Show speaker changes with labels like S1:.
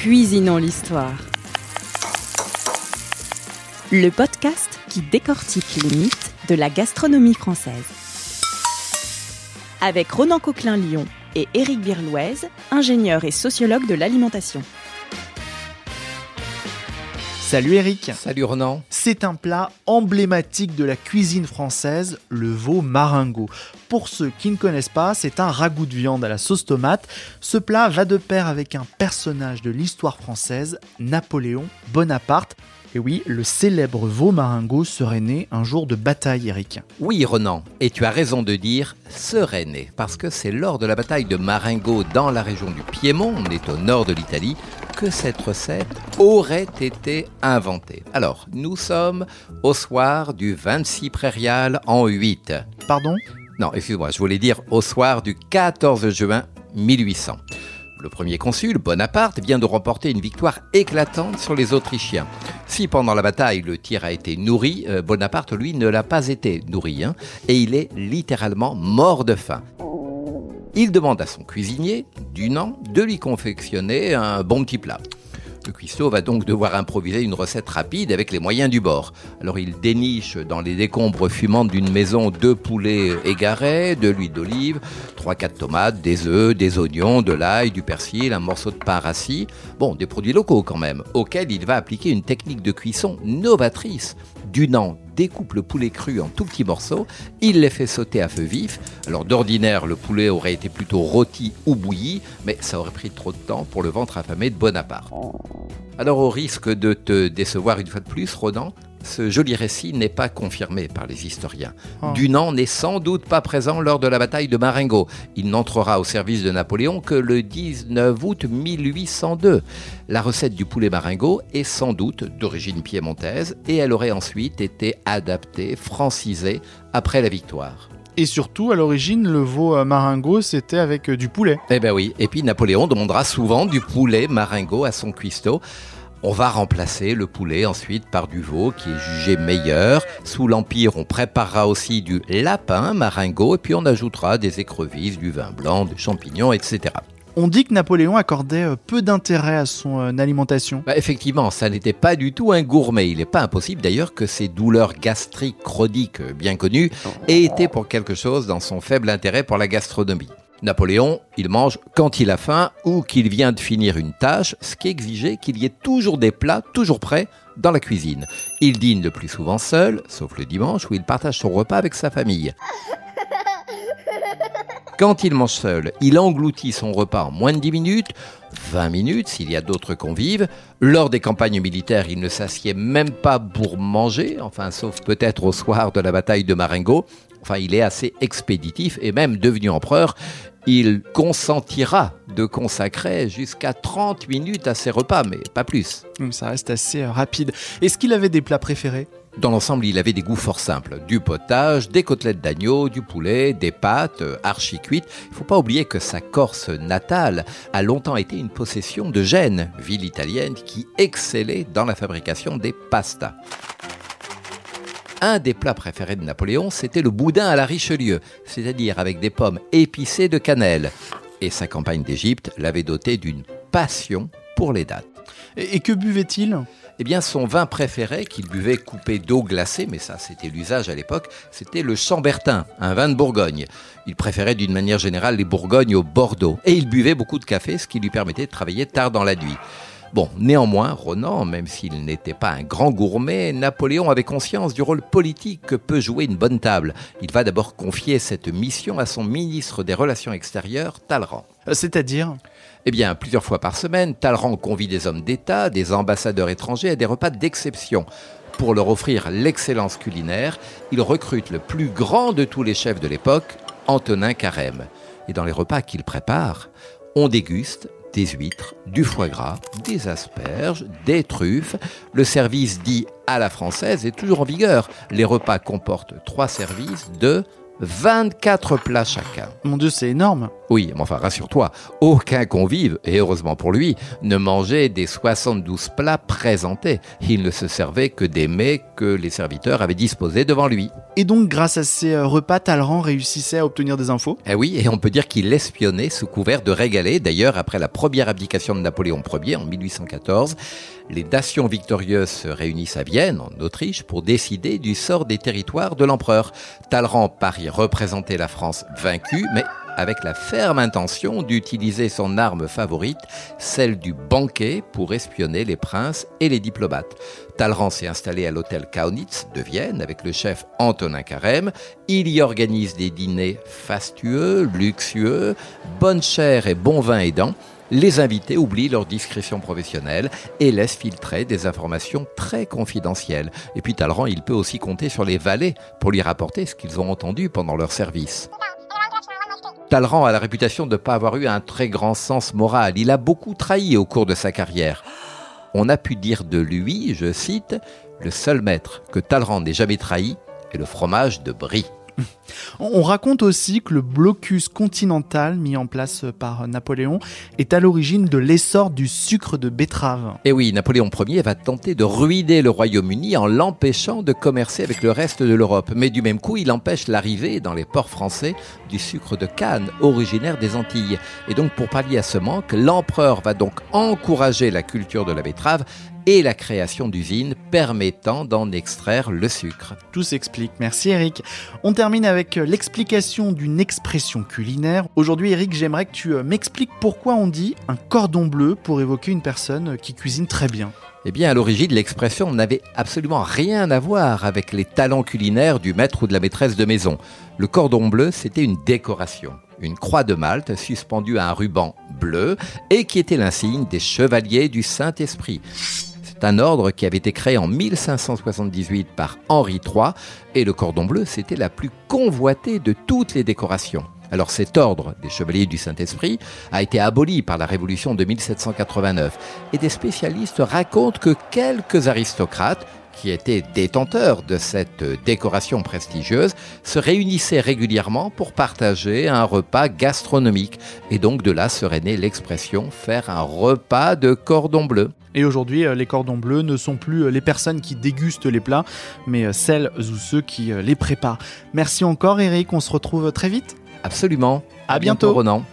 S1: Cuisinons l'histoire. Le podcast qui décortique les mythes de la gastronomie française. Avec Ronan Coquelin-Lyon et Éric Birlouez, ingénieur et sociologue de l'alimentation.
S2: Salut Éric.
S3: Salut Ronan.
S2: C'est un plat emblématique de la cuisine française, le veau marengo. Pour ceux qui ne connaissent pas, c'est un ragoût de viande à la sauce tomate. Ce plat va de pair avec un personnage de l'histoire française, Napoléon Bonaparte. Et oui, le célèbre veau marengo serait né un jour de bataille, Éric.
S3: Oui Ronan, et tu as raison de dire serait né, parce que c'est lors de la bataille de Marengo dans la région du Piémont, on est au nord de l'Italie, que cette recette aurait été inventée. Alors, nous sommes au soir du 26 prairial en 8.
S2: Pardon ?
S3: Non, excuse-moi, je voulais dire au soir du 14 juin 1800. Le premier consul, Bonaparte, vient de remporter une victoire éclatante sur les Autrichiens. Si pendant la bataille, le tir a été nourri, Bonaparte, lui, ne l'a pas été nourri. Et il est littéralement mort de faim. Il demande à son cuisinier, Dunant, de lui confectionner un bon petit plat. Le cuistot va donc devoir improviser une recette rapide avec les moyens du bord. Alors il déniche dans les décombres fumantes d'une maison 2 poulets égarés, de l'huile d'olive, 3-4 tomates, des œufs, des oignons, de l'ail, du persil, un morceau de pain rassis. Bon, des produits locaux quand même, auxquels il va appliquer une technique de cuisson novatrice. Dunant découpe le poulet cru en tout petits morceaux, il les fait sauter à feu vif. Alors d'ordinaire, le poulet aurait été plutôt rôti ou bouilli, mais ça aurait pris trop de temps pour le ventre affamé de Bonaparte. Alors au risque de te décevoir une fois de plus, Ronan, ce joli récit n'est pas confirmé par les historiens. Dunant n'est sans doute pas présent lors de la bataille de Marengo. Il n'entrera au service de Napoléon que le 19 août 1802. La recette du poulet marengo est sans doute d'origine piémontaise et elle aurait ensuite été adaptée, francisée après la victoire.
S2: Et surtout, à l'origine, le veau marengo, c'était avec du poulet.
S3: Eh ben oui, et puis Napoléon demandera souvent du poulet marengo à son cuistot. On va remplacer le poulet ensuite par du veau qui est jugé meilleur. Sous l'Empire, on préparera aussi du lapin marengo et puis on ajoutera des écrevisses, du vin blanc, des champignons, etc.
S2: On dit que Napoléon accordait peu d'intérêt à son alimentation.
S3: Effectivement, ça n'était pas du tout un gourmet. Il n'est pas impossible d'ailleurs que ses douleurs gastriques chroniques bien connues aient été pour quelque chose dans son faible intérêt pour la gastronomie. Napoléon, il mange quand il a faim ou qu'il vient de finir une tâche, ce qui exigeait qu'il y ait toujours des plats, toujours prêts, dans la cuisine. Il dîne le plus souvent seul, sauf le dimanche où il partage son repas avec sa famille. Quand il mange seul, il engloutit son repas en moins de 10 minutes, 20 minutes s'il y a d'autres convives. Lors des campagnes militaires, il ne s'assied même pas pour manger, sauf peut-être au soir de la bataille de Marengo. Il est assez expéditif et même devenu empereur, il consentira de consacrer jusqu'à 30 minutes à ses repas, mais pas plus.
S2: Ça reste assez rapide. Est-ce qu'il avait des plats préférés ?
S3: Dans l'ensemble, il avait des goûts fort simples. Du potage, des côtelettes d'agneau, du poulet, des pâtes archi-cuites. Il ne faut pas oublier que sa Corse natale a longtemps été une possession de Gênes, ville italienne qui excellait dans la fabrication des pastas. Un des plats préférés de Napoléon, c'était le boudin à la Richelieu, c'est-à-dire avec des pommes épicées de cannelle. Et sa campagne d'Égypte l'avait doté d'une passion pour les dattes.
S2: Et que buvait-il ?
S3: Son vin préféré, qu'il buvait coupé d'eau glacée, mais ça c'était l'usage à l'époque, c'était le Chambertin, un vin de Bourgogne. Il préférait d'une manière générale les Bourgognes au Bordeaux. Et il buvait beaucoup de café, ce qui lui permettait de travailler tard dans la nuit. Néanmoins, Ronan, même s'il n'était pas un grand gourmet, Napoléon avait conscience du rôle politique que peut jouer une bonne table. Il va d'abord confier cette mission à son ministre des Relations extérieures, Talleyrand.
S2: C'est-à-dire ?
S3: Plusieurs fois par semaine, Talleyrand convie des hommes d'État, des ambassadeurs étrangers à des repas d'exception. Pour leur offrir l'excellence culinaire, il recrute le plus grand de tous les chefs de l'époque, Antonin Carême. Et dans les repas qu'il prépare, on déguste des huîtres, du foie gras, des asperges, des truffes. Le service dit à la française est toujours en vigueur. Les repas comportent 3 services de 24 plats chacun.
S2: Mon Dieu, c'est énorme.
S3: Oui, mais rassure-toi, aucun convive, et heureusement pour lui, ne mangeait des 72 plats présentés. Il ne se servait que des mets que les serviteurs avaient disposés devant lui.
S2: Et donc, grâce à ces repas, Talleyrand réussissait à obtenir des infos.
S3: Eh oui, et on peut dire qu'il espionnait sous couvert de régaler. D'ailleurs, après la première abdication de Napoléon Ier en 1814, les nations victorieuses se réunissent à Vienne, en Autriche, pour décider du sort des territoires de l'empereur. Talleyrand part y représenter la France vaincue, mais avec la ferme intention d'utiliser son arme favorite, celle du banquet, pour espionner les princes et les diplomates. Talleyrand s'est installé à l'hôtel Kaunitz de Vienne avec le chef Antonin Carême. Il y organise des dîners fastueux, luxueux, bonne chère et bon vin aidant. Les invités oublient leur discrétion professionnelle et laissent filtrer des informations très confidentielles. Et puis Talleyrand, il peut aussi compter sur les valets pour lui rapporter ce qu'ils ont entendu pendant leur service. Talleyrand a la réputation de ne pas avoir eu un très grand sens moral. Il a beaucoup trahi au cours de sa carrière. On a pu dire de lui, je cite, « Le seul maître que Talleyrand n'ait jamais trahi est le fromage de Brie ».
S2: On raconte aussi que le blocus continental mis en place par Napoléon est à l'origine de l'essor du sucre de betterave.
S3: Et oui, Napoléon Ier va tenter de ruiner le Royaume-Uni en l'empêchant de commercer avec le reste de l'Europe. Mais du même coup, il empêche l'arrivée dans les ports français du sucre de canne originaire des Antilles. Et donc pour pallier à ce manque, l'empereur va donc encourager la culture de la betterave et la création d'usines permettant d'en extraire le sucre.
S2: Tout s'explique. Merci Eric. On termine avec l'explication d'une expression culinaire. Aujourd'hui Eric, j'aimerais que tu m'expliques pourquoi on dit un cordon bleu pour évoquer une personne qui cuisine très bien.
S3: Eh bien, à l'origine, l'expression n'avait absolument rien à voir avec les talents culinaires du maître ou de la maîtresse de maison. Le cordon bleu, c'était une décoration. Une croix de Malte suspendue à un ruban bleu et qui était l'insigne des chevaliers du Saint-Esprit. C'est un ordre qui avait été créé en 1578 par Henri III et le cordon bleu, c'était la plus convoitée de toutes les décorations. Alors cet ordre des chevaliers du Saint-Esprit a été aboli par la Révolution de 1789 et des spécialistes racontent que quelques aristocrates qui étaient détenteurs de cette décoration prestigieuse, se réunissaient régulièrement pour partager un repas gastronomique. Et donc de là serait née l'expression « faire un repas de cordon bleu ».
S2: Et aujourd'hui, les cordons bleus ne sont plus les personnes qui dégustent les plats, mais celles ou ceux qui les préparent. Merci encore Eric, on se retrouve très vite.
S3: Absolument.
S2: À bientôt
S3: Ronan.